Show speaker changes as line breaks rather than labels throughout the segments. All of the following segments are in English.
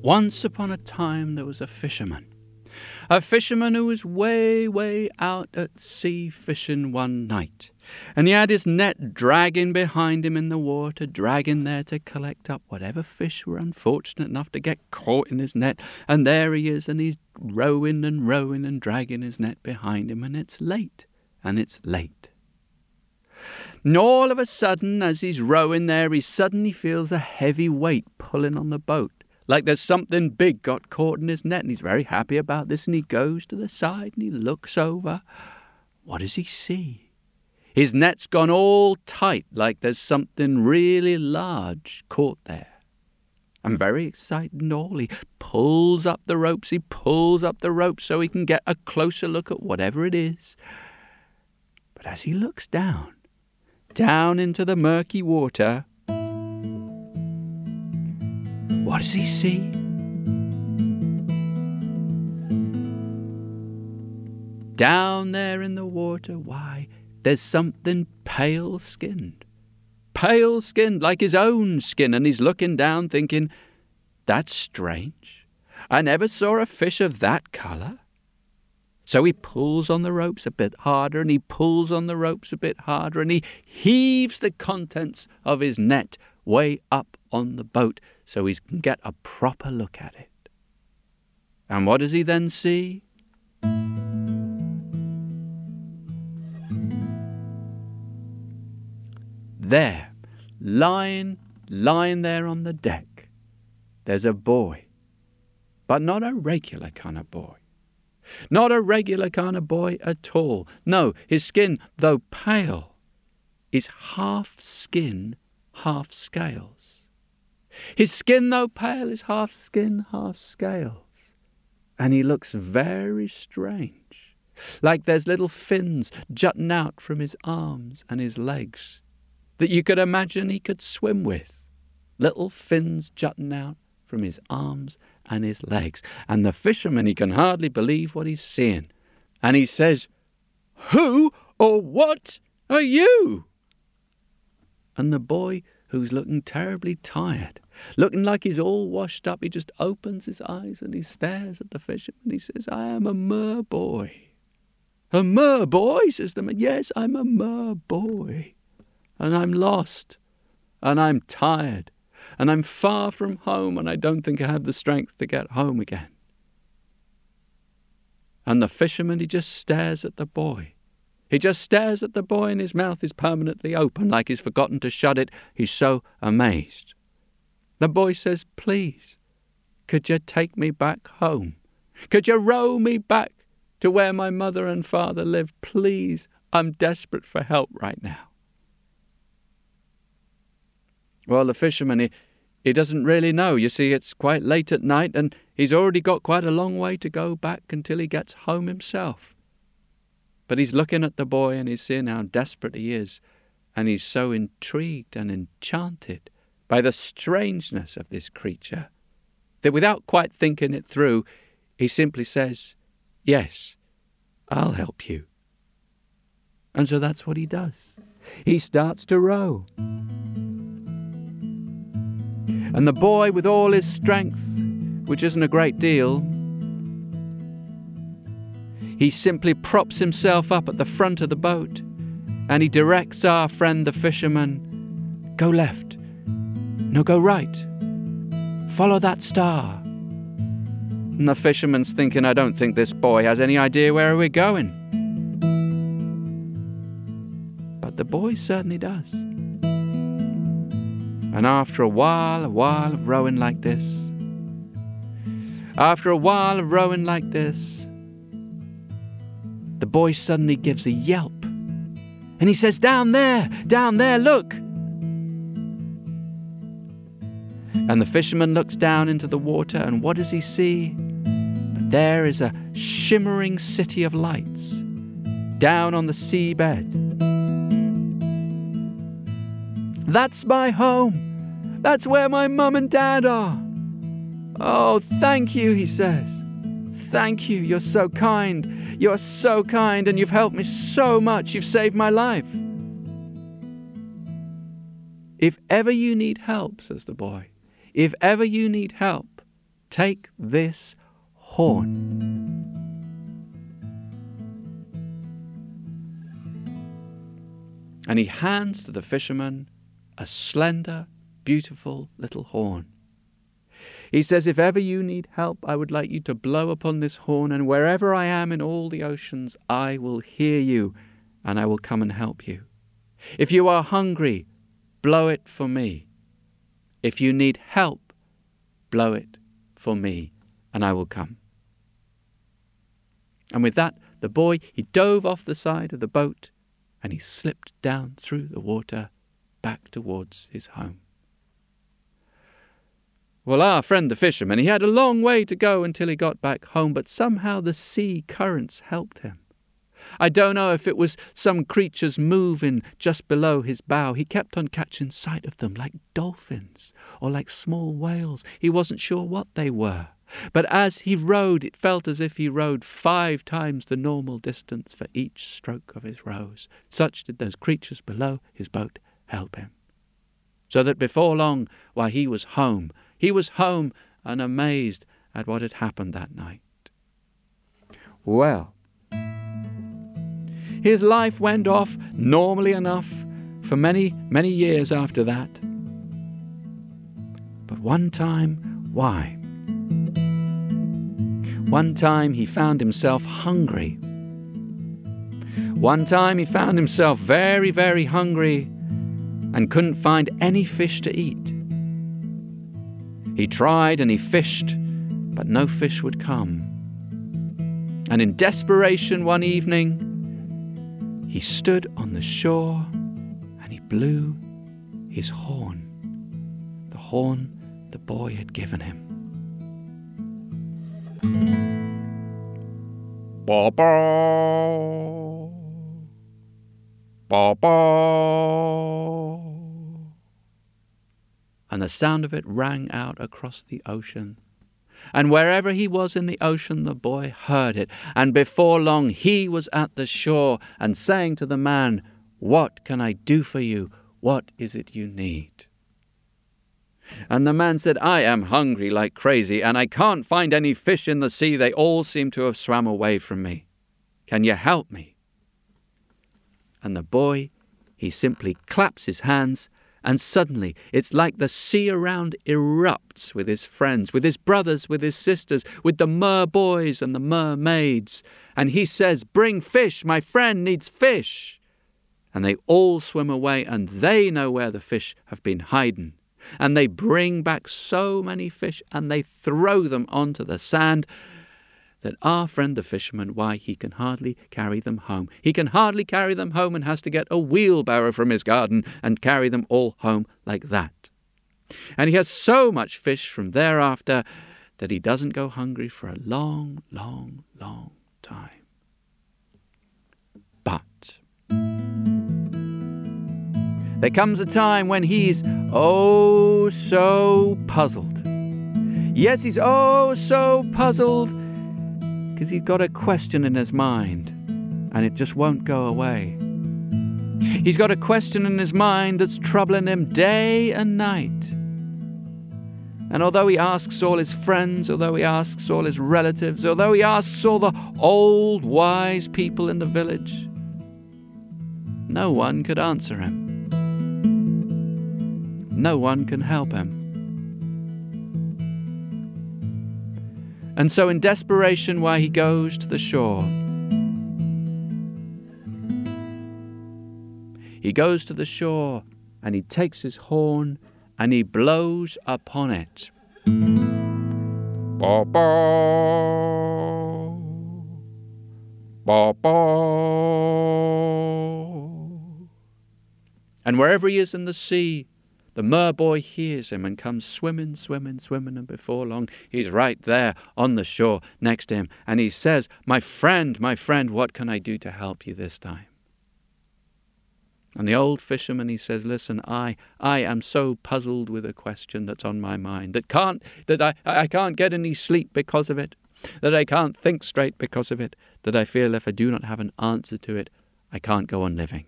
Once upon a time there was a fisherman who was way, way out at sea fishing one night. And he had his net dragging behind him in the water, dragging there to collect up whatever fish were unfortunate enough to get caught in his net. And there he is, and he's rowing and rowing and dragging his net behind him, and it's late, and all of a sudden, as he's rowing there, he suddenly feels a heavy weight pulling on the boat. Like there's something big got caught in his net, and he's very happy about this, and he goes to the side and he looks over. What does he see? His net's gone all tight, like there's something really large caught there. And very excited and all, he pulls up the ropes so he can get a closer look at whatever it is. But as he looks down into the murky water, what does he see? Down there in the water, why, there's something pale-skinned, like his own skin, and he's looking down thinking, that's strange. I never saw a fish of that colour. So he pulls on the ropes a bit harder, and he pulls on the ropes a bit harder, and he heaves the contents of his net way up on the boat so he can get a proper look at it. And what does he then see? There, lying there on the deck, there's a boy, but not a regular kind of boy. Not a regular kind of boy at all. No, his skin, though pale, is half skin, half scales. His skin, though pale, is half skin, half scales. And he looks very strange, like there's little fins jutting out from his arms and his legs that you could imagine he could swim with. Little fins jutting out from his arms and his legs. And the fisherman, he can hardly believe what he's seeing. And he says, "Who or what are you?" And the boy, who's looking terribly tired, looking like he's all washed up, he just opens his eyes and he stares at the fisherman. He says, "I am a mer boy." "A mer boy?" says the man. "Yes, I'm a mer boy. And I'm lost, and I'm tired, and I'm far from home, and I don't think I have the strength to get home again." And the fisherman, he just stares at the boy. He just stares at the boy, and his mouth is permanently open, like he's forgotten to shut it. He's so amazed. The boy says, "Please, could you take me back home? Could you row me back to where my mother and father lived? Please, I'm desperate for help right now." Well, the fisherman, he doesn't really know. You see, it's quite late at night, and he's already got quite a long way to go back until he gets home himself. But he's looking at the boy, and he's seeing how desperate he is, and he's so intrigued and enchanted by the strangeness of this creature that without quite thinking it through, he simply says, "Yes, I'll help you." And so that's what he does. He starts to row. And the boy, with all his strength, which isn't a great deal, he simply props himself up at the front of the boat, and he directs our friend the fisherman, "Go left. No, go right. Follow that star." And the fisherman's thinking, I don't think this boy has any idea where we're going. But the boy certainly does. And after a while of rowing like this, the boy suddenly gives a yelp. And he says, down there, look." And the fisherman looks down into the water, and what does he see? But there is a shimmering city of lights down on the seabed. "That's my home. That's where my mum and dad are." "Oh, thank you," he says. "Thank you. You're so kind. You're so kind, and you've helped me so much. You've saved my life." "If ever you need help," says the boy, "if ever you need help, take this horn. And he hands to the fisherman a slender, beautiful little horn. He says, if ever you need help, I would like you to blow upon this horn, and wherever I am in all the oceans, I will hear you, and I will come and help you. If you are hungry, blow it for me. If you need help, blow it for me, and I will come. And with that, the boy, he dove off the side of the boat, and he slipped down through the water back towards his home. Well, our friend the fisherman, he had a long way to go until he got back home, but somehow the sea currents helped him. I don't know if it was some creatures moving just below his bow. He kept on catching sight of them like dolphins or like small whales. He wasn't sure what they were. But as he rowed, it felt as if he rowed 5 times the normal distance for each stroke of his rows. Such did those creatures below his boat help him. So that before long, while he was home and amazed at what had happened that night. Well, his life went off normally enough for many, many years after that. But one time, why? One time he found himself hungry. One time he found himself very, very hungry and couldn't find any fish to eat. He tried and he fished, but no fish would come. And in desperation one evening, he stood on the shore and he blew his horn, the horn the boy had given him. Ba-ba, ba-ba. And the sound of it rang out across the ocean. And wherever he was in the ocean, the boy heard it. And before long, he was at the shore and saying to the man, "What can I do for you? What is it you need?" And the man said, "I am hungry like crazy, and I can't find any fish in the sea. They all seem to have swam away from me. Can you help me?" And the boy, he simply claps his hands, and suddenly it's like the sea around erupts with his friends, with his brothers, with his sisters, with the mer-boys and the mermaids. And he says, "Bring fish, my friend needs fish." And they all swim away, and they know where the fish have been hiding. And they bring back so many fish, and they throw them onto the sand, that our friend the fisherman, why, he can hardly carry them home. He can hardly carry them home and has to get a wheelbarrow from his garden and carry them all home like that. And he has so much fish from thereafter that he doesn't go hungry for a long, long, long time. But there comes a time when he's oh so puzzled. Yes, he's oh so puzzled because he's got a question in his mind and it just won't go away. He's got a question in his mind that's troubling him day and night. And although he asks all his friends, although he asks all his relatives, although he asks all the old wise people in the village, no one could answer him. No one can help him. And so in desperation, why, he goes to the shore. He goes to the shore and he takes his horn and he blows upon it. Ba ba, ba ba. And wherever he is in the sea, the mer-boy hears him and comes swimming, and before long he's right there on the shore next to him. And he says, my friend, what can I do to help you this time?" And the old fisherman, he says, "Listen, I am so puzzled with a question that's on my mind, that I can't get any sleep because of it, that I can't think straight because of it, that I feel if I do not have an answer to it, I can't go on living."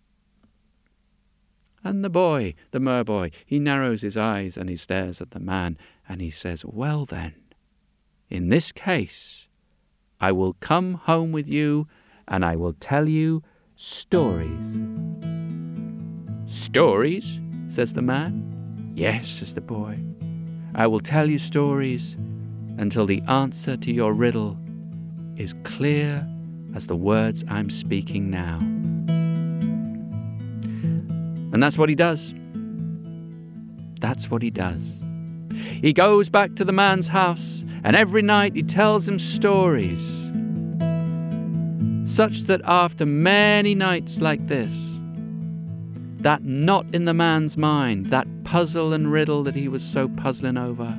And the boy, the mer-boy, he narrows his eyes and he stares at the man and he says, "Well then, In this case, I will come home with you and I will tell you stories." "Stories?" says the man. "Yes," says the boy. "I will tell you stories until the answer to your riddle is clear as the words I'm speaking now." And that's what he does. That's what he does. He goes back to the man's house, and every night he tells him stories, such that after many nights like this, that knot in the man's mind, that puzzle and riddle that he was so puzzling over,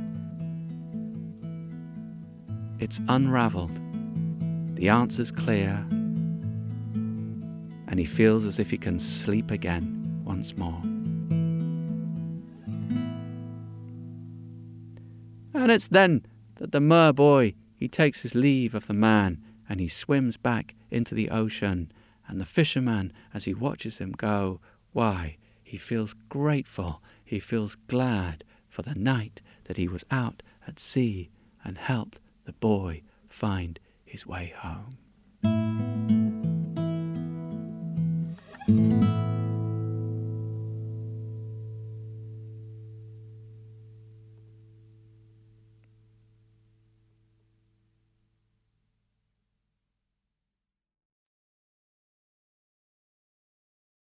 it's unraveled. The answer's clear, and he feels as if he can sleep again once more. And it's then that the mer boy, he takes his leave of the man and he swims back into the ocean. And the fisherman, as he watches him go, why, he feels grateful, he feels glad for the night that he was out at sea and helped the boy find his way home.